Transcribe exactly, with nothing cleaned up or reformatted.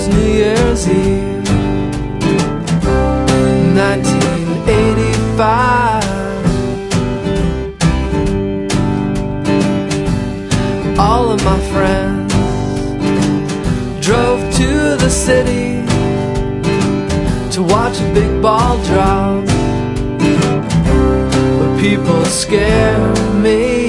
was New Year's Eve, nineteen eighty-five. All of my friends drove to the city to watch a big ball drop, but people scare me.